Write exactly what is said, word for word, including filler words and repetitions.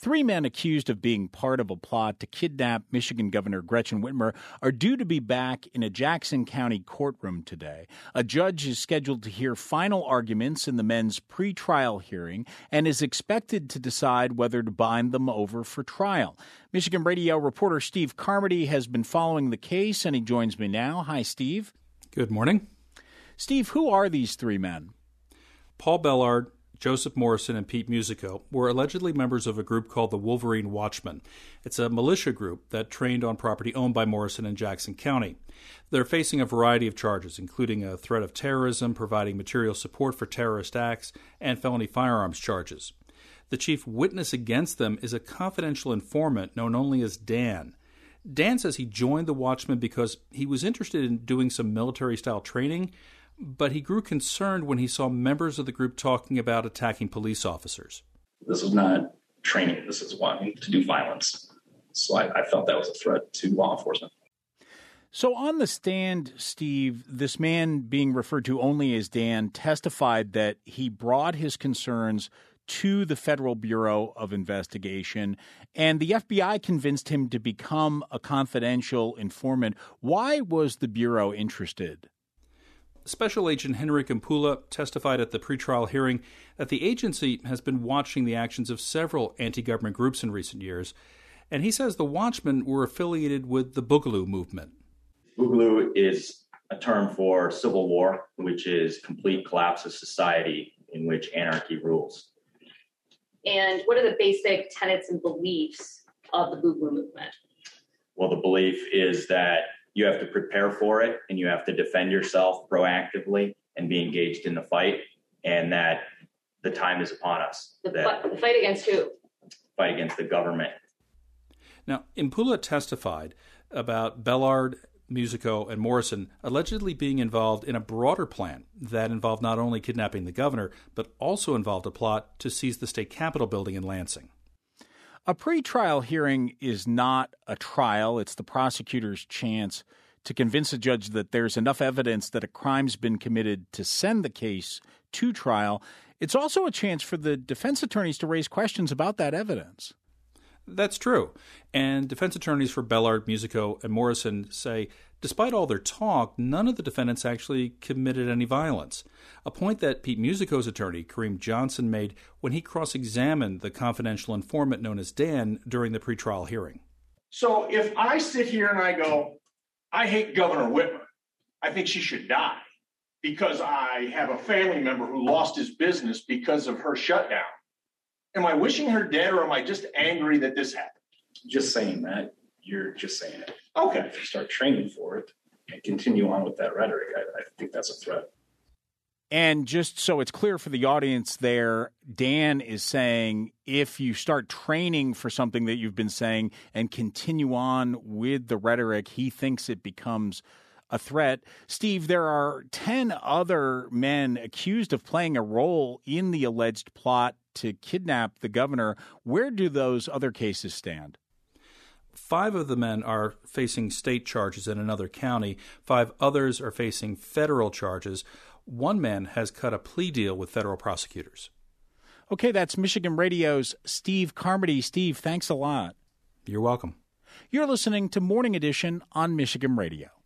Three men accused of being part of a plot to kidnap Michigan Governor Gretchen Whitmer are due to be back in a Jackson County courtroom today. A judge is scheduled to hear final arguments in the men's pretrial hearing and is expected to decide whether to bind them over for trial. Michigan Radio reporter Steve Carmody has been following the case, and he joins me now. Hi, Steve. Good morning. Steve, who are these three men? Paul Bellard, Joseph Morrison, and Pete Musico were allegedly members of a group called the Wolverine Watchmen. It's a militia group that trained on property owned by Morrison in Jackson County. They're facing a variety of charges, including a threat of terrorism, providing material support for terrorist acts, and felony firearms charges. The chief witness against them is a confidential informant known only as Dan. Dan says he joined the Watchmen because he was interested in doing some military-style training, but he grew concerned when he saw members of the group talking about attacking police officers. This is not training. This is wanting to do violence. So I, I felt that was a threat to law enforcement. So on the stand, Steve, this man being referred to only as Dan testified that he brought his concerns to the Federal Bureau of Investigation, and the F B I convinced him to become a confidential informant. Why was the Bureau interested? Special Agent Henrik Impula testified at the pretrial hearing that the agency has been watching the actions of several anti-government groups in recent years, and he says the Watchmen were affiliated with the Boogaloo movement. Boogaloo is a term for civil war, which is complete collapse of society in which anarchy rules. And what are the basic tenets and beliefs of the Boogaloo movement? Well, the belief is that you have to prepare for it, and you have to defend yourself proactively and be engaged in the fight, and that the time is upon us. The, that fi- the fight against who? Fight against the government. Now, Impula testified about Bellard, Musico, and Morrison allegedly being involved in a broader plan that involved not only kidnapping the governor, but also involved a plot to seize the state capitol building in Lansing. A pretrial hearing is not a trial. It's the prosecutor's chance to convince a judge that there's enough evidence that a crime's been committed to send the case to trial. It's also a chance for the defense attorneys to raise questions about that evidence. That's true. And defense attorneys for Bellard, Musico, and Morrison say, despite all their talk, none of the defendants actually committed any violence, a point that Pete Musico's attorney, Kareem Johnson, made when he cross-examined the confidential informant known as Dan during the pretrial hearing. So if I sit here and I go, I hate Governor Whitmer, I think she should die because I have a family member who lost his business because of her shutdown. Am I wishing her dead, or am I just angry that this happened? Just saying that, you're just saying it. Okay. If you start training for it and continue on with that rhetoric, I, I think that's a threat. And just so it's clear for the audience there, Dan is saying if you start training for something that you've been saying and continue on with the rhetoric, he thinks it becomes a threat. Steve, there are ten other men accused of playing a role in the alleged plot to kidnap the governor. Where do those other cases stand? Five of the men are facing state charges in another county. Five others are facing federal charges. One man has cut a plea deal with federal prosecutors. Okay, that's Michigan Radio's Steve Carmody. Steve, thanks a lot. You're welcome. You're listening to Morning Edition on Michigan Radio.